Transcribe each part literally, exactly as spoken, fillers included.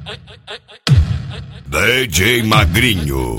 D J Magrinho.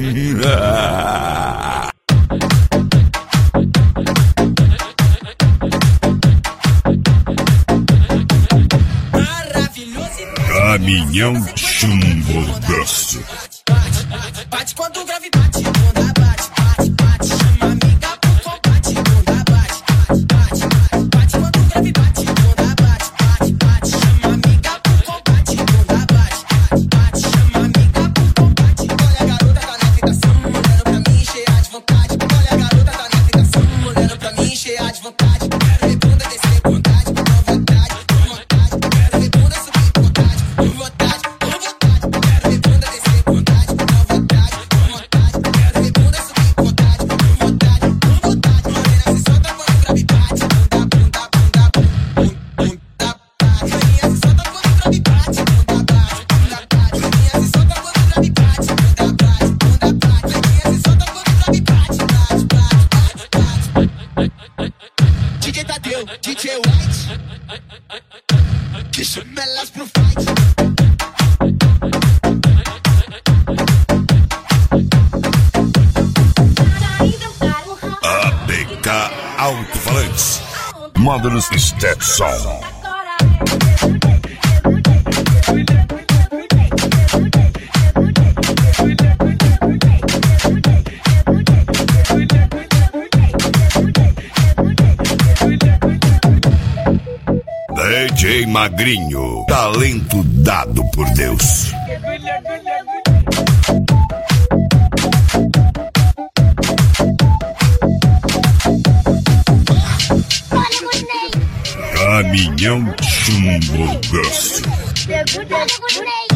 Caminhão chumbo grosso. Bate, bate quando o grave bate, bunda bate, bate, bate. Chama amiga pro combate, bunda bate, bate, bate. Bate quando o grave bate, bunda bate, bate, bate. Chama amiga pro combate, bunda bate, bate, bate. Chama amiga pro combate. Olha a garota tá na fitação, olhando pra mim cheia de vontade. Olha a garota tá na fitação, olhando pra mim cheia de vontade. Quero ver bunda descer com vontade, com vontade, com vontade. Quero ver bunda subir com vontade, com vontade, com vontade. Quero ver bunda descer com vontade, com vontade, com vontade. Quero ver bunda subir com vontade, com vontade, com vontade. Morena se solta quando o grave bate, bunda, bunda, bunda, bunda, bate. Maninha se solta quando o grave bate, bunda, bate, bunda, bate. Maninha se solta quando o grave bate, bunda, bate, bunda, bate. Maninha se solta quando o grave bate, bate, bate, bate, bate. D J Tadeu, D J White, que chama elas pro fight. A B K Alto-Falantes. Módulos Stetson. D J Magrinho. Talento dado por Deus. Caminhão chumbo grosso.